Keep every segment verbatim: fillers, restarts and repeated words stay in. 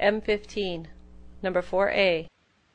M fifteen, number four A.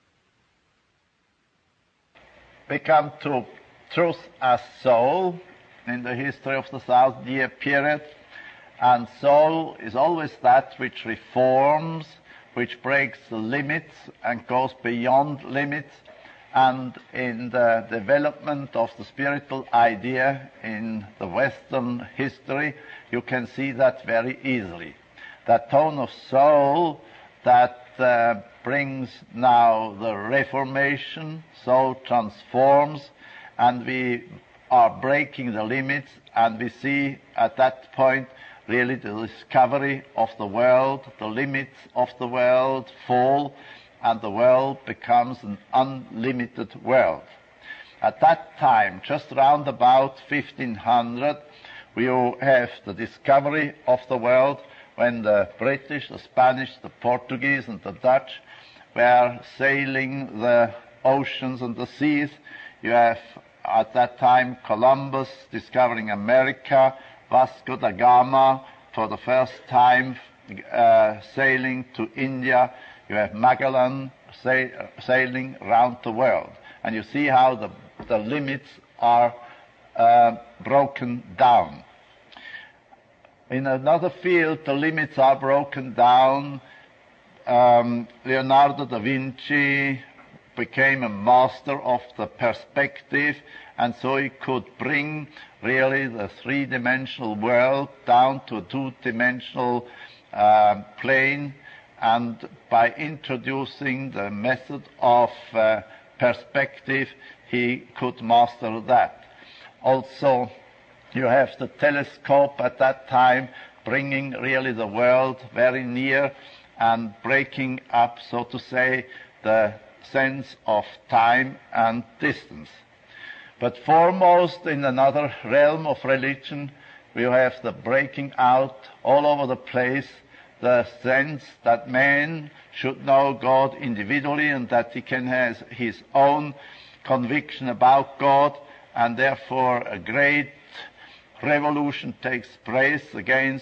We come to truth as soul in the history of the thousand-year period. And soul is always that which reforms, which breaks the limits and goes beyond limits. And in the development of the spiritual idea in the Western history, you can see that very easily. That tone of soul that uh, brings now the Reformation, soul transforms, and we are breaking the limits, and we see at that point really the discovery of the world, the limits of the world fall, and the world becomes an unlimited world. At that time, just around about fifteen hundred, we have the discovery of the world when the British, the Spanish, the Portuguese, and the Dutch were sailing the oceans and the seas. You have at that time Columbus discovering America, Vasco da Gama for the first time uh, sailing to India. You have Magellan sa sailing around the world. And you see how the, the limits are uh, broken down. In another field, the limits are broken down. Um, Leonardo da Vinci became a master of the perspective, and so he could bring really the three-dimensional world down to a two-dimensional uh, plane, and by introducing the method of uh, perspective, he could master that. Also, you have the telescope at that time bringing really the world very near and breaking up, so to say, the sense of time and distance. But foremost in another realm of religion, we have the breaking out all over the place, the sense that man should know God individually and that he can have his own conviction about God, and therefore a great revolution takes place against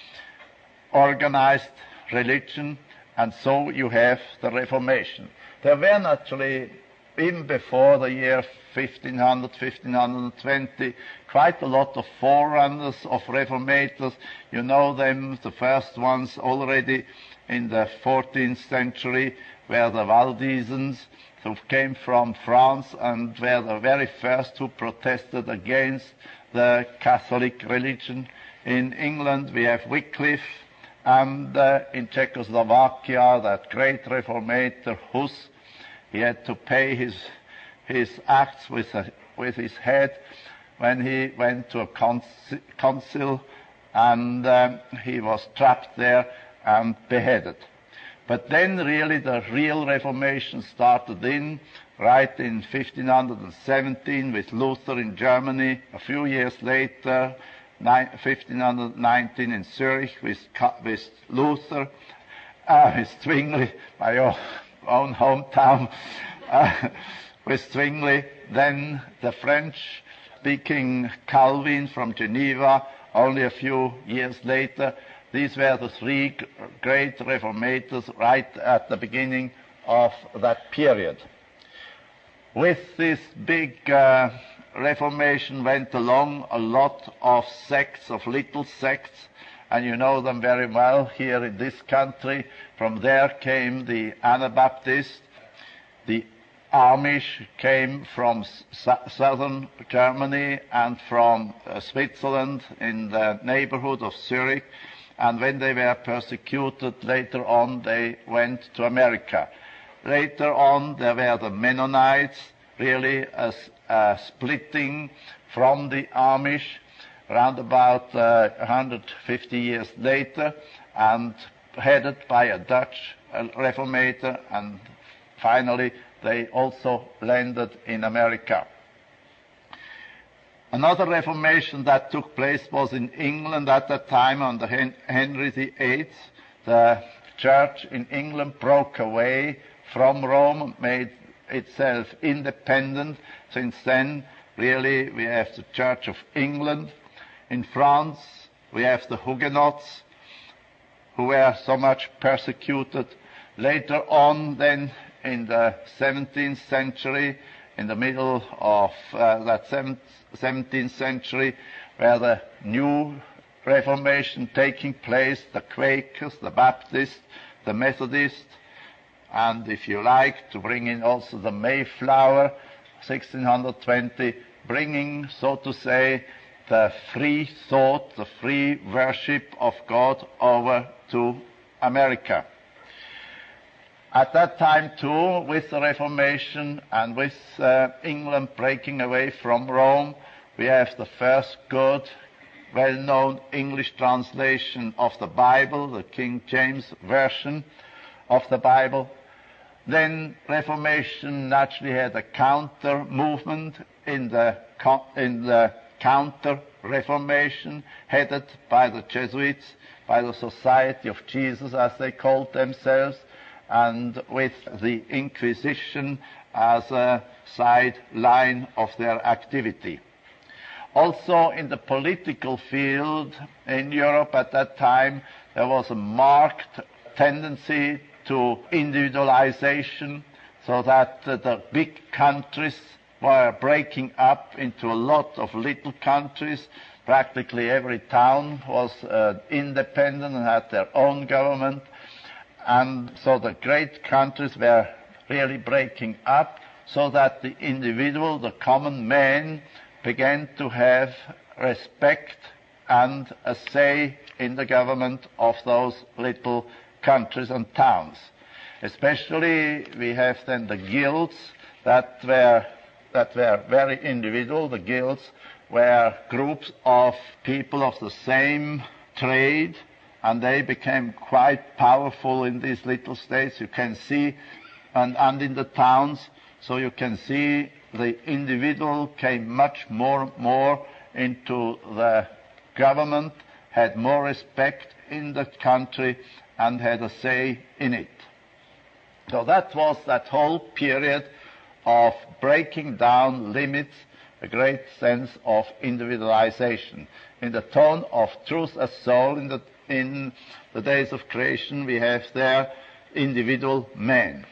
organized religion, and so you have the Reformation. There were naturally, even before the year fifteen hundred, fifteen twenty, quite a lot of forerunners of reformators. You know them, the first ones already in the fourteenth century were the Waldenses, who came from France and were the very first who protested against the Catholic religion. In England we have Wycliffe, and uh, in Czechoslovakia that great reformator Hus. He had to pay his his acts with a, with his head when he went to a council, and um, he was trapped there and beheaded. But then really the real Reformation started in right in fifteen seventeen with Luther in Germany. A few years later, fifteen nineteen in Zurich with, with Luther, uh, with Zwingli, my own, own hometown, uh, with Zwingli. Then the French-speaking Calvin from Geneva, only a few years later. These were the three great reformators right at the beginning of that period. With this big uh, Reformation went along a lot of sects, of little sects, and you know them very well here in this country. From there came the Anabaptists. The Amish came from southern Germany and from uh, Switzerland in the neighborhood of Zurich. And when they were persecuted later on, they went to America. Later on, there were the Mennonites, really a, a splitting from the Amish, around about uh, one hundred fifty years later, and headed by a Dutch uh, reformator, and finally they also landed in America. Another Reformation that took place was in England at that time under Henry the Eighth. The church in England broke away from Rome, made itself independent. Since then, really, we have the Church of England. In France, we have the Huguenots. who were so much persecuted. Later on, then, in the seventeenth century, in the middle of uh, that seventeenth century, where the new Reformation taking place, the Quakers, the Baptists, the Methodists, and if you like, to bring in also the Mayflower, sixteen twenty, bringing, so to say, the free thought, the free worship of God over to America. At that time, too, with the Reformation and with uh, England breaking away from Rome, we have the first good, well-known English translation of the Bible, the King James Version of the Bible. Then Reformation naturally had a counter movement in the, in the counter-Reformation, headed by the Jesuits, by the Society of Jesus, as they called themselves, and with the Inquisition as a sideline of their activity. Also in the political field in Europe at that time, there was a marked tendency to individualization, so that uh, the big countries were breaking up into a lot of little countries. Practically every town was uh, independent and had their own government. And so the great countries were really breaking up, so that the individual, the common man, began to have respect and a say in the government of those little countries and towns. Especially we have then the guilds that were, that were very individual. The guilds were groups of people of the same trade, and they became quite powerful in these little states. You can see, and, and in the towns, so you can see the individual came much more and more into the government, had more respect in the country, and had a say in it. So that was that whole period of breaking down limits, a great sense of individualization. In the tone of Truth as Soul, in the In the days of creation, we have there individual man.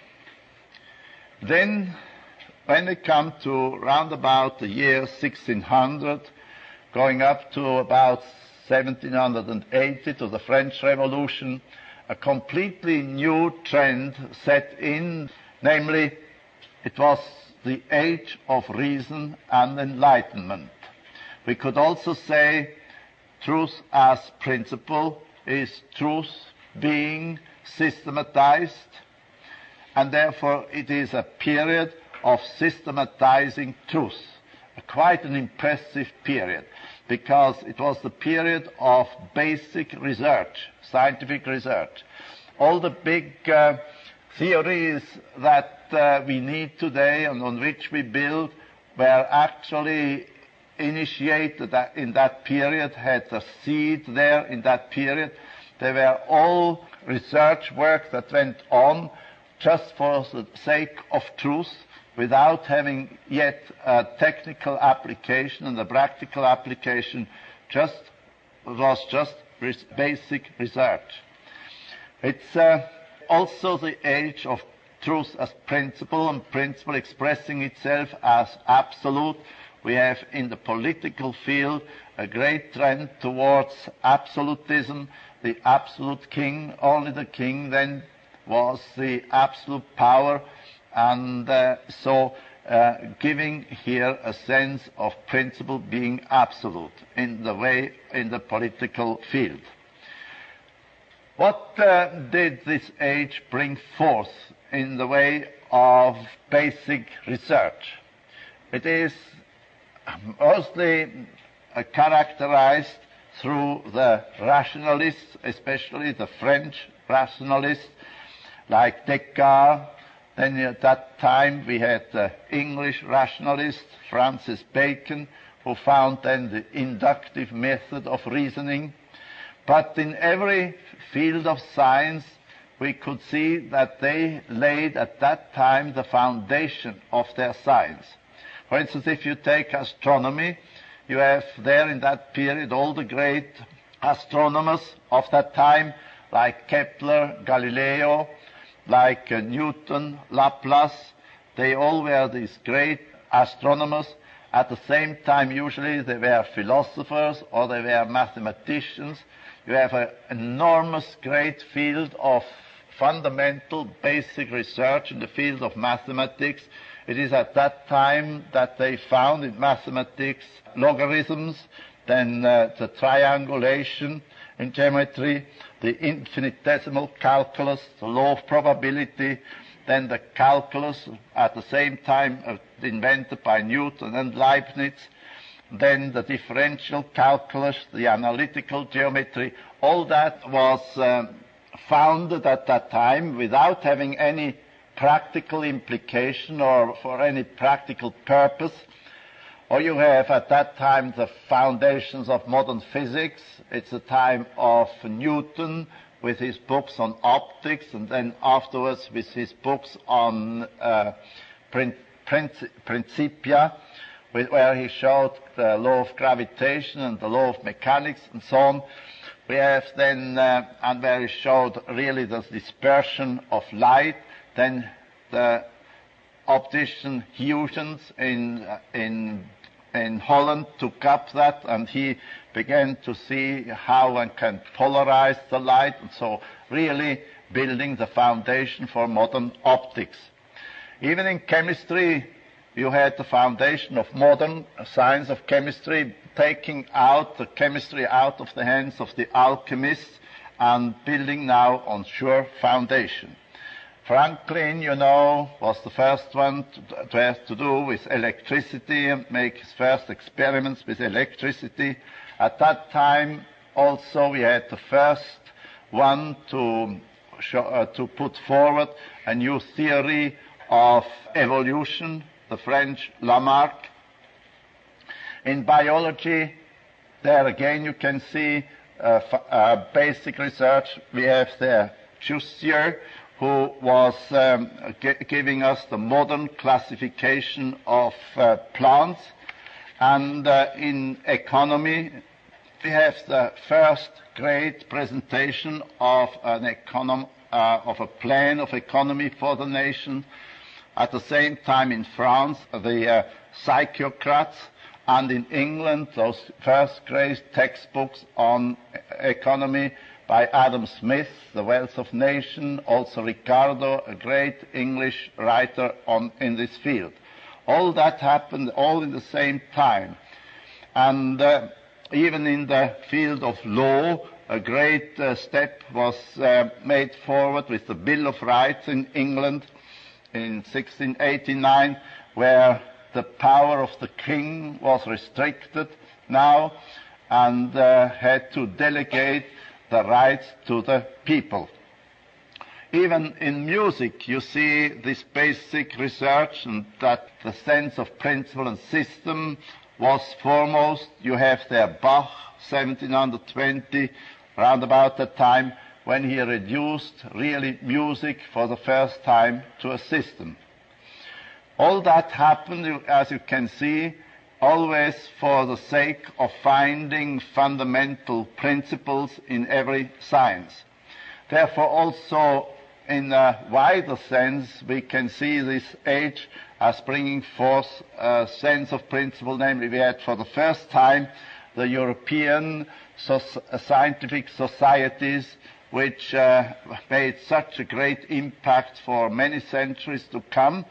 Then, when we come to round about the year sixteen hundred, going up to about seventeen eighty, to the French Revolution, a completely new trend set in, namely, it was the age of reason and enlightenment. We could also say truth as principle is truth being systematized, and therefore it is a period of systematizing truth, quite an impressive period, because it was the period of basic research, scientific research. All the big uh, theories that uh, we need today and on which we build were actually initiated in that period, had a seed there in that period. They were all research work that went on just for the sake of truth, without having yet a technical application, and the practical application just was just res- basic research. It's uh, also the age of truth as principle, and principle expressing itself as absolute. We have in the political field a great trend towards absolutism, the absolute king. Only the king then was the absolute power, and uh, so uh, giving here a sense of principle being absolute in the way in the political field. What uh, did this age bring forth in the way of basic research? It is mostly uh, characterized through the rationalists, especially the French rationalists, like Descartes. Then at that time we had the English rationalist, Francis Bacon, who found then the inductive method of reasoning. But in every field of science, we could see that they laid at that time the foundation of their science. For instance, if you take astronomy, you have there in that period all the great astronomers of that time like Kepler, Galileo, like uh, Newton, Laplace. They all were these great astronomers. At the same time, usually they were philosophers or they were mathematicians. You have an enormous great field of fundamental basic research in the field of mathematics. It is at that time that they found in mathematics logarithms, then uh, the triangulation in geometry, the infinitesimal calculus, the law of probability, then the calculus, at the same time uh, invented by Newton and Leibniz, then the differential calculus, the analytical geometry. All that was um, founded at that time without having any practical implication or for any practical purpose. Or you have at that time the foundations of modern physics. It's the time of Newton with his books on optics, and then afterwards with his books on uh, prin- princi- Principia, where he showed the law of gravitation and the law of mechanics and so on. We have then, uh, and where he showed really the dispersion of light, then the optician Huygens in, uh, in, in Holland took up that, and he began to see how one can polarize the light, and so really building the foundation for modern optics. Even in chemistry, you had the foundation of modern science of chemistry, taking out the chemistry out of the hands of the alchemists and building now on sure foundation. Franklin, you know, was the first one to, to have to do with electricity and make his first experiments with electricity. At that time, also, we had the first one to, show, uh, to put forward a new theory of evolution, the French Lamarck. In biology, there again you can see uh, f- uh, basic research. We have there Jussieu, who was um, g- giving us the modern classification of uh, plants. And uh, in economy, we have the first great presentation of an econom- uh, of a plan of economy for the nation. At the same time in France, the uh, Psychocrats, and in England, those first great textbooks on economy by Adam Smith, The Wealth of Nations, also Ricardo, a great English writer on, in this field. All that happened all in the same time. And uh, even in the field of law, a great uh, step was uh, made forward with the Bill of Rights in England in sixteen eighty-nine, where the power of the king was restricted now and uh, had to delegate the rights to the people. Even in music, you see this basic research, and that the sense of principle and system was foremost. You have there Bach, seventeen twenty, round about that time, when he reduced really music for the first time to a system. All that happened, as you can see, always for the sake of finding fundamental principles in every science. Therefore, also in a wider sense, we can see this age as bringing forth a sense of principle, namely we had for the first time the European so- scientific societies which uh, made such a great impact for many centuries to come.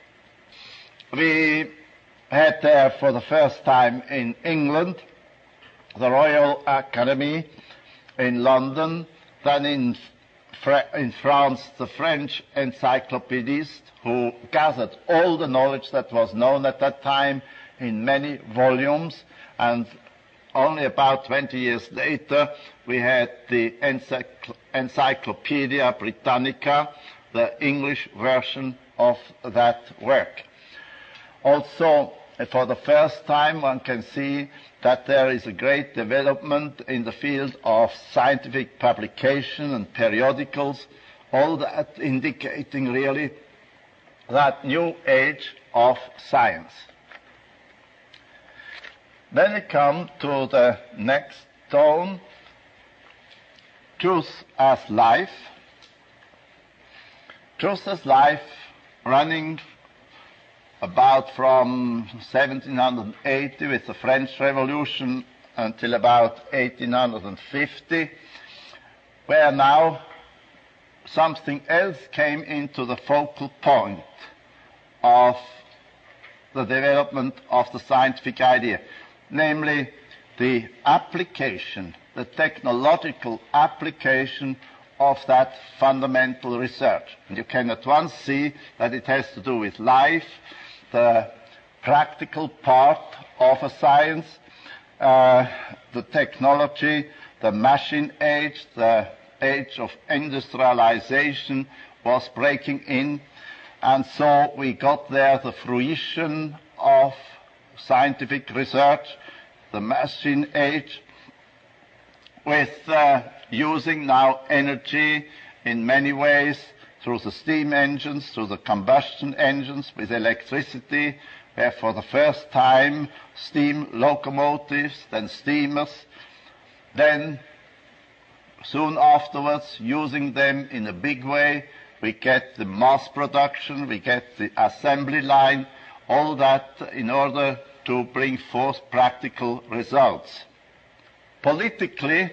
We had there for the first time in England the Royal Academy in London, then in, Fra- in France the French encyclopedists who gathered all the knowledge that was known at that time in many volumes, and only about twenty years later we had the Encycl- Encyclopedia Britannica, the English version of that work. Also, for the first time, one can see that there is a great development in the field of scientific publication and periodicals, all that indicating really that new age of science. Then we come to the next tone. Truth as Life. Truth as Life, running about from seventeen eighty with the French Revolution until about eighteen fifty, where now something else came into the focal point of the development of the scientific idea, namely the application, the technological application of that fundamental research. And you can at once see that it has to do with life, the practical part of a science, uh, the technology, the machine age, the age of industrialization was breaking in, and so we got there the fruition of scientific research, the machine age, with uh, using now energy in many ways through the steam engines, through the combustion engines, with electricity, where for the first time steam locomotives, then steamers, then soon afterwards using them in a big way, we get the mass production, we get the assembly line, all that in order to bring forth practical results. Politically,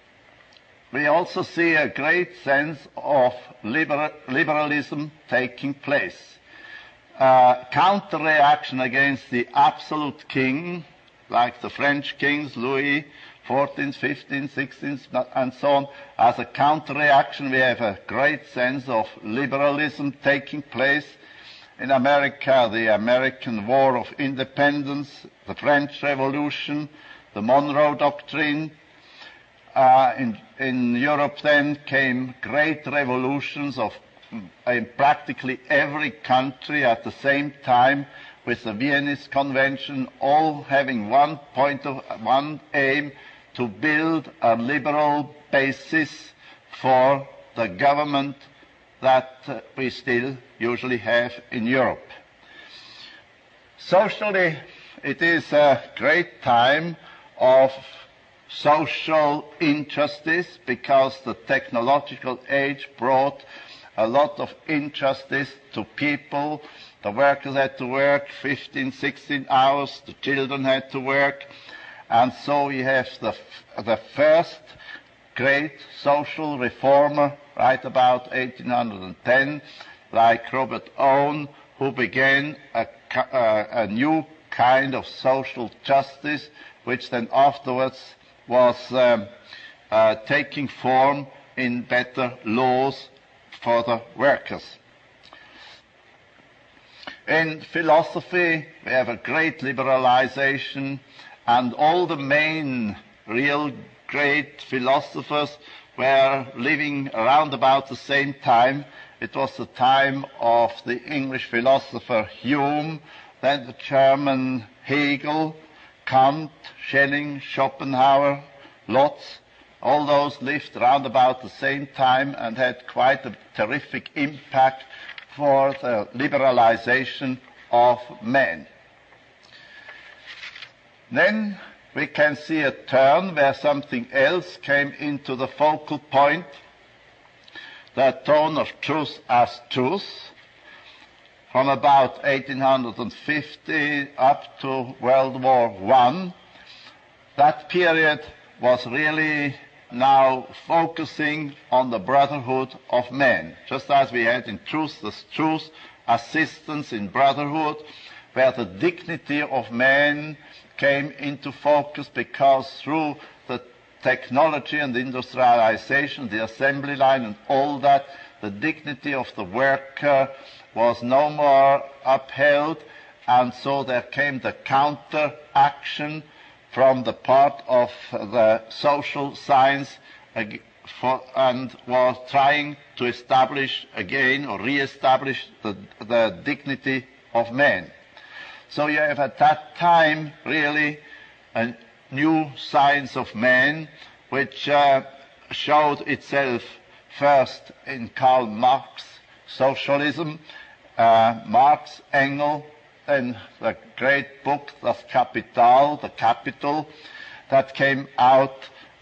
we also see a great sense of liber liberalism taking place. Uh, counter-reaction against the absolute king, like the French kings, Louis fourteenth, fifteenth, sixteenth, and so on. As a counter-reaction, we have a great sense of liberalism taking place. In America, the American War of Independence, the French Revolution, the Monroe Doctrine. Uh, in, in Europe then came great revolutions of in practically every country at the same time, with the Viennese Convention, all having one point of one aim, to build a liberal basis for the government that uh, we still usually have in Europe. Socially, it is a great time of social injustice, because the technological age brought a lot of injustice to people. The workers had to work fifteen, sixteen hours, the children had to work, and so we have the, the first great social reformer right about eighteen ten, like Robert Owen, who began a, a, a new kind of social justice, which then afterwards was um, uh, taking form in better laws for the workers. In philosophy, we have a great liberalization, and all the main real great philosophers were living around about the same time. It was the time of the English philosopher Hume, then the German Hegel, Kant, Schelling, Schopenhauer, Lotz. All those lived around about the same time and had quite a terrific impact for the liberalization of men. Then we can see a turn where something else came into the focal point, the tone of truth as truth, from about eighteen fifty up to World War One. That period was really now focusing on the brotherhood of men, just as we had in Truth as Truth, assistance in brotherhood, where the dignity of man came into focus, because through the technology and industrialization, the assembly line and all that, the dignity of the worker was no more upheld, and so there came the counter-action from the part of the social science for, and was trying to establish again or re-establish the, the dignity of man. So you have at that time really a new science of man, which uh, showed itself first in Karl Marx socialism, uh, Marx, Engels, and the great book Das Kapital, the Capital, that came out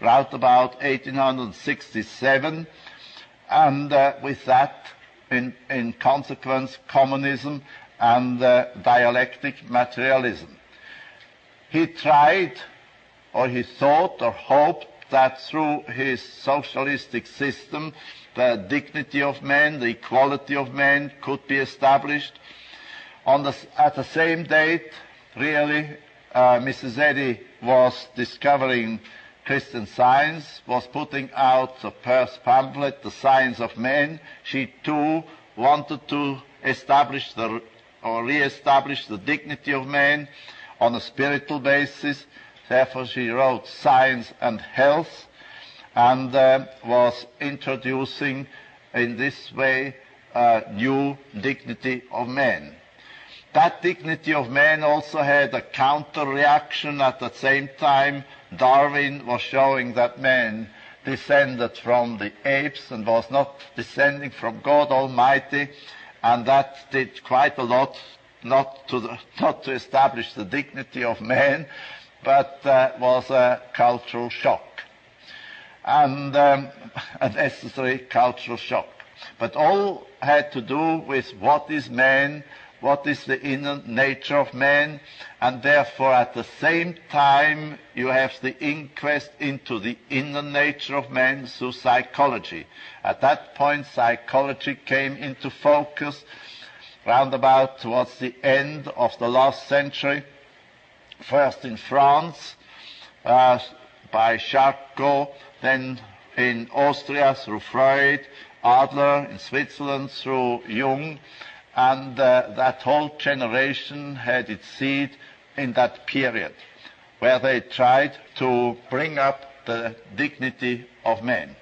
round about eighteen sixty-seven, and uh, with that, in, in consequence, communism and uh, dialectic materialism. He tried, or he thought or hoped that through his socialistic system, the dignity of man, the equality of man could be established. On the, at the same date, really, uh, Missus Eddy was discovering Christian Science, was putting out the first pamphlet, The Science of Man. She too wanted to establish the, or re-establish the dignity of man on a spiritual basis. Therefore she wrote Science and Health, and uh, was introducing in this way a new dignity of man. That dignity of man also had a counter-reaction. At the same time, Darwin was showing that man descended from the apes and was not descending from God Almighty, and that did quite a lot not to, the, not to establish the dignity of man, but uh, was a cultural shock, and um, a necessary cultural shock. But all had to do with what is man, what is the inner nature of man, and therefore at the same time you have the inquest into the inner nature of man through psychology. At that point psychology came into focus round about towards the end of the last century, first in France uh, by Charcot, then in Austria through Freud, Adler in Switzerland through Jung, and uh, that whole generation had its seed in that period, where they tried to bring up the dignity of man.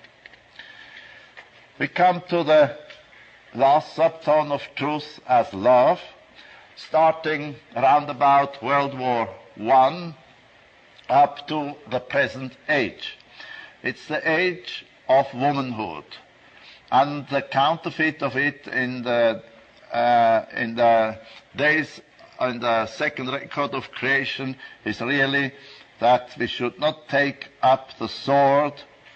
We come to the last subtone of truth as love, starting around about World War One up to the present age. It's the age of womanhood, and the counterfeit of it in the uh, in the days in the second record of creation is really that we should not take up the sword,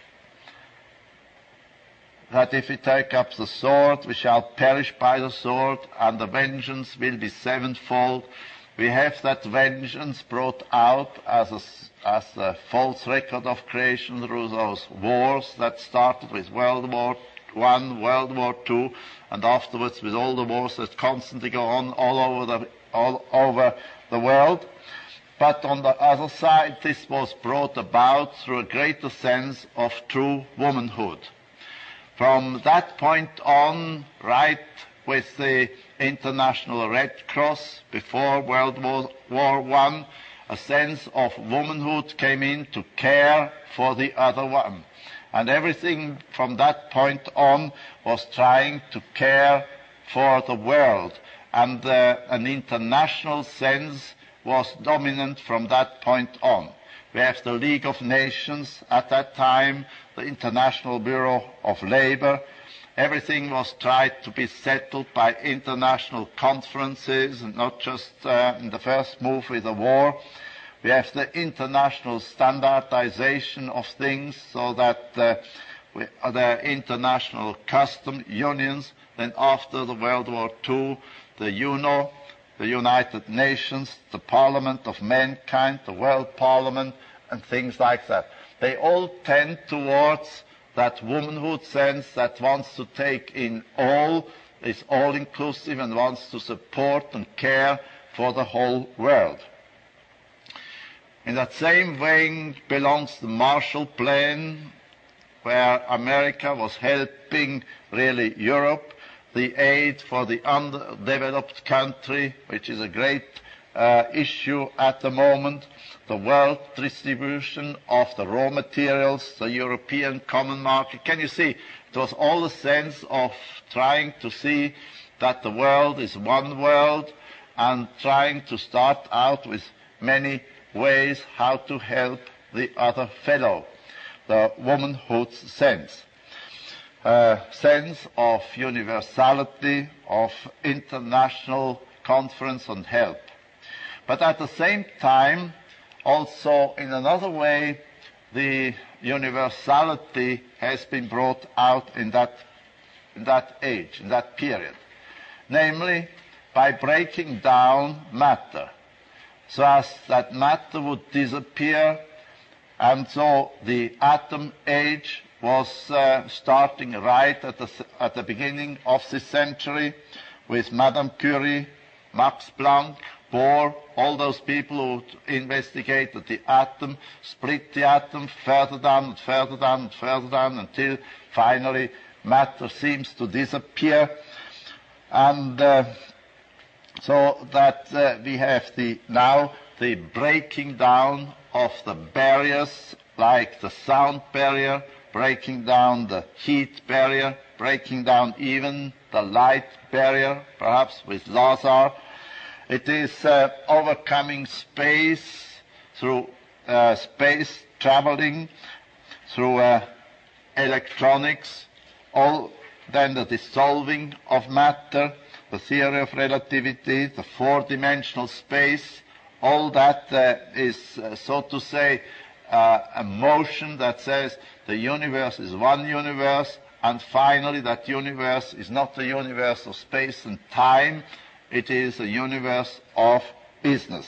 that if we take up the sword we shall perish by the sword, and the vengeance will be sevenfold. We have that vengeance brought out as a, as a false record of creation through those wars that started with World War One, World War Two, and afterwards with all the wars that constantly go on all over the, all over the world. But on the other side, this was brought about through a greater sense of true womanhood. From that point on, right with the International Red Cross before World War One, a sense of womanhood came in to care for the other one. And everything from that point on was trying to care for the world. And uh, an international sense was dominant from that point on. We have the League of Nations at that time, the International Bureau of Labor. Everything was tried to be settled by international conferences, and not just uh, in the first move with the war. We have the international standardization of things, so that uh, we, uh, the international custom unions, then after the World War Two, the U N O, the United Nations, the Parliament of Mankind, the World Parliament, and things like that. They all tend towards that womanhood sense that wants to take in all, is all-inclusive, and wants to support and care for the whole world. In that same vein belongs the Marshall Plan, where America was helping really Europe, the aid for the underdeveloped country, which is a great uh, issue at the moment, the world distribution of the raw materials, the European common market. Can you see? It was all the sense of trying to see that the world is one world, and trying to start out with many ways how to help the other fellow, the womanhood sense. Uh, sense of universality, of international conference and help. But at the same time, also in another way, the universality has been brought out in that, in that age, in that period. Namely, by breaking down matter, so as that matter would disappear, and so the atom age was uh, starting right at the, at the beginning of this century with Madame Curie, Max Planck, Bohr, all those people who investigated the atom, split the atom further down and further down and further down until finally matter seems to disappear. And uh, so that uh, we have the, now the breaking down of the barriers, like the sound barrier, breaking down the heat barrier, breaking down even the light barrier, perhaps with Lazar. It is uh, overcoming space through uh, space traveling, through uh, electronics, all then the dissolving of matter, the theory of relativity, the four-dimensional space, all that uh, is, uh, so to say, uh, a motion that says the universe is one universe, and finally that universe is not a universe of space and time, it is a universe of business.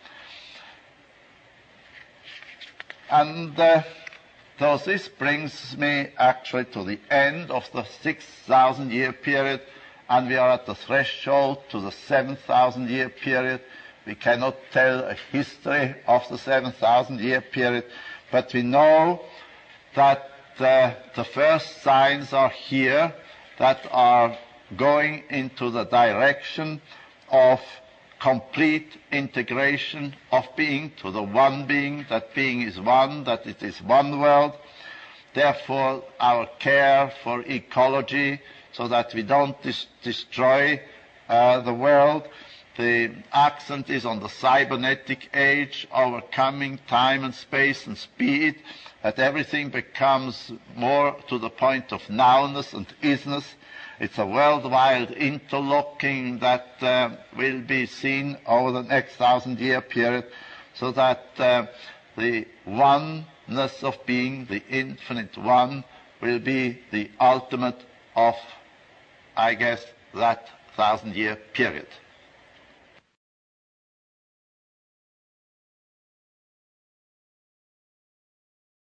And uh, so this brings me actually to the end of the six thousand year period, and we are at the threshold to the seven thousand year period. We cannot tell a history of the seven thousand year period, but we know that uh, the first signs are here that are going into the direction of complete integration of being to the one being, that being is one, that it is one world. Therefore, our care for ecology, so that we don't dis- destroy uh, the world. The accent is on the cybernetic age, overcoming time and space and speed, that everything becomes more to the point of nowness and isness. It's a worldwide interlocking that uh, will be seen over the next thousand-year period, so that uh, the oneness of being, the infinite one, will be the ultimate of, I guess, that thousand-year period.